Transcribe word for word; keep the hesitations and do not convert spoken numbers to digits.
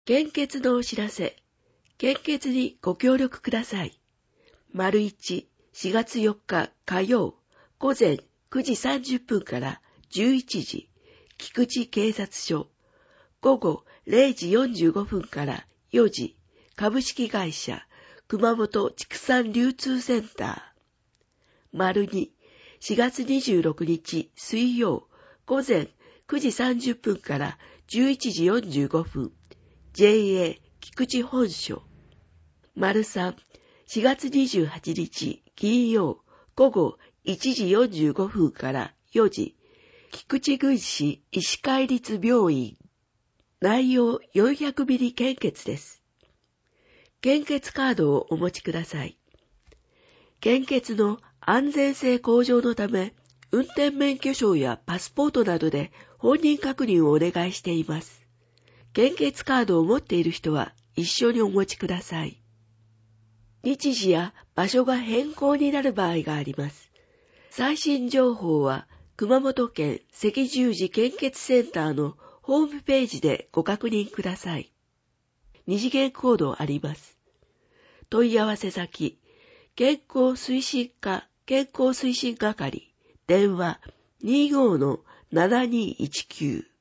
献血のお知らせ。献血にご協力ください。丸一、しがつよっか火曜、午前くじさんじゅっぷんからじゅういちじ、菊池警察署。午後れいじよんじゅうごふんからよじ、株式会社熊本畜産流通センター。丸二、しがつにじゅうろくにち水曜、午前くじさんじゅっぷんからじゅういちじよんじゅうごふん、ジェーエー 菊池本所。丸三、しがつにじゅうはちにち金曜、午後いちじよんじゅうごふんからよじ、菊池郡市医師会立病院。内容よんひゃくミリ献血です。献血カードをお持ちください。献血の安全性向上のため、運転免許証やパスポートなどで本人確認をお願いしています。献血カードを持っている人は一緒にお持ちください。日時や場所が変更になる場合があります。最新情報は熊本県赤十字献血センターのホームページでご確認ください。二次元コードあります。問い合わせ先、健康推進課健康推進係、電話 にじゅうごのななにいちきゅう。